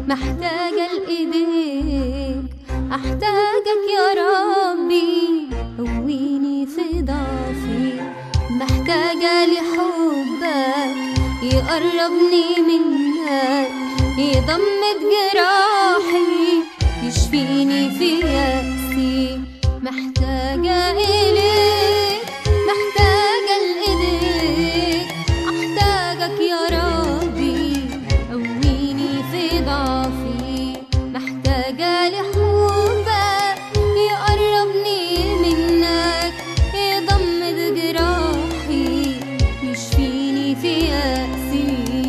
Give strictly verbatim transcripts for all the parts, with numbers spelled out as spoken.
محتاجة لإيديك، أحتاجك يا ربي، قويني في ضعفي. محتاجة لحبك يقربني منك، يضمد جراحي، يشفيني في يأسي. محتاجة إليك، محتاجة لإيديك، أحتاجك يا ربي، قويني في ضعفي. محتاجة لحبك يقربني منك، يضمد جراحي، يشفيني في يأسي.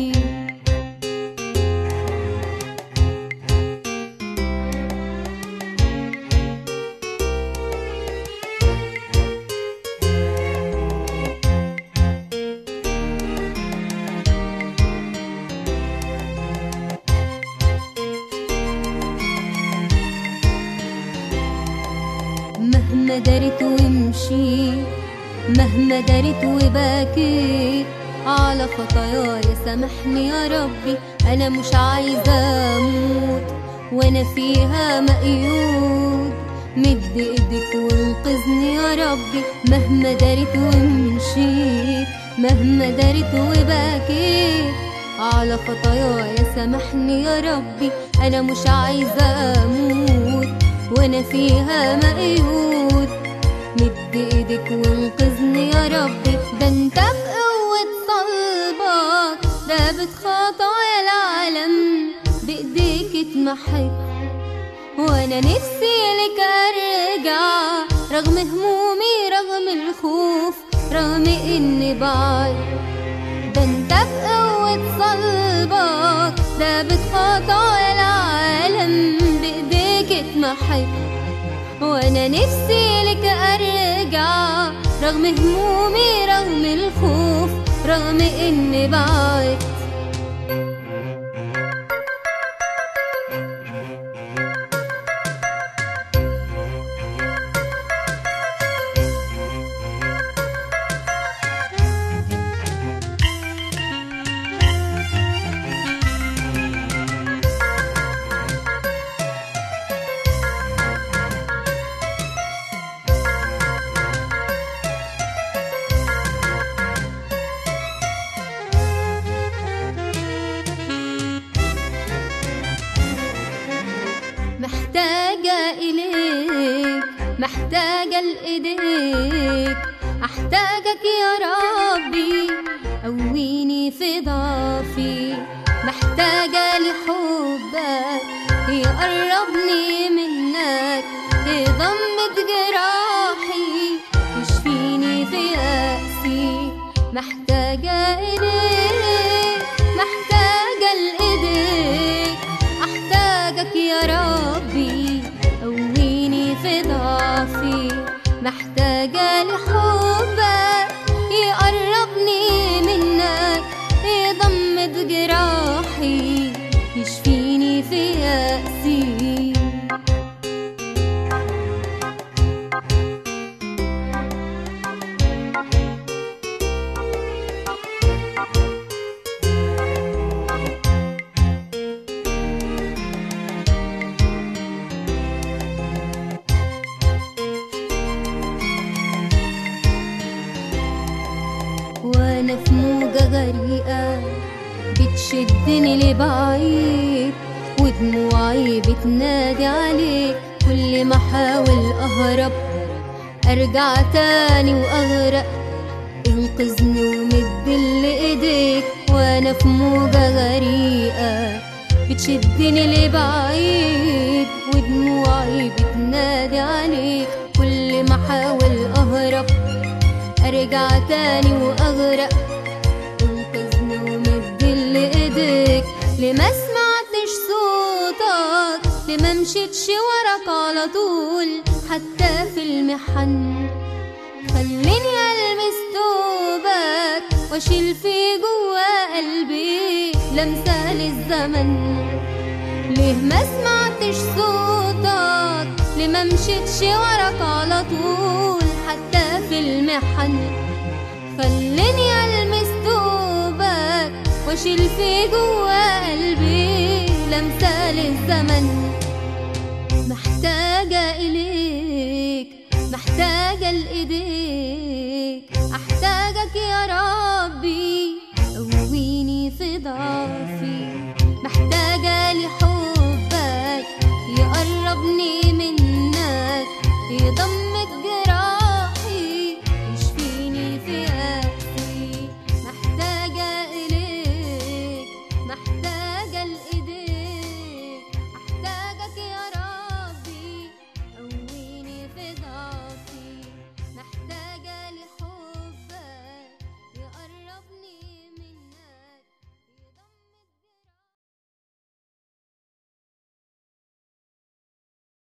مهما درت ومشيت، مهما درت وبكيت على خطاياي، سامحني يا ربي، أنا مش عايزة أموت وأنا فيها مقيود. مد إيدك وانقذني يا ربي. مهما درت ومشيت، مهما درت وبكيت على خطاياي، سامحني يا ربي، أنا مش عايزة أموت وانا فيها مقيود. مد ايدك وانقذني يا ربي، ده انت بقوة صلبك دابت خطايا العالم، بايديك اتمحت وانا نفسي لك ارجع، رغم همومي رغم الخوف رغم اني بعد. ده انت بقوة صلبك دابت خطايا العالم، بايديك اتمحت وانا نفسي لك ارجع، رغم همومي رغم الخوف رغم اني بعد. محتاجة إليك، محتاجة لإيديك، أحتاجك يا ربي، قويني في ضعفي. محتاجة لحبك يقربني منك، يضمد جراحي، يشفيني في يأسي. محتاجة إليك، محتاجة لإيديك، أحتاجك يا ربي، قويني في ضعفي. محتاجة لحبك يقربني منك، يضمد جراحي، يشفيني في يأسي. وانا في موجة غريقة بتشدني لبعيد، ودموعي بتنادي عليك، كل ما احاول اهرب ارجع تاني واغرق. انقذني ومد ايديك، وانا في موجة غريقة بتشدني لبعيد، ودموعي بتنادي عليك، كل ما احاول اهرب ارجع تاني واغرق. انقذني ومد ايديك، لما سمعتش صوتك، لما مشيتش وراك على طول، حتى في المحن خليني المس توبك، واشيل في جوا قلبي لمسة للزمن. ليه ما سمعتش صوتك، ليه ما مشيتش وراك على طول، حتى في المحن خليني ألمس توبك، واشيل في جوا قلبي لمسة للزمن. محتاجة إليك، محتاجة لإيديك، أحتاجك يا ربي قويني في ضعفي. محتاجة لحبك يقربني منك، يضمني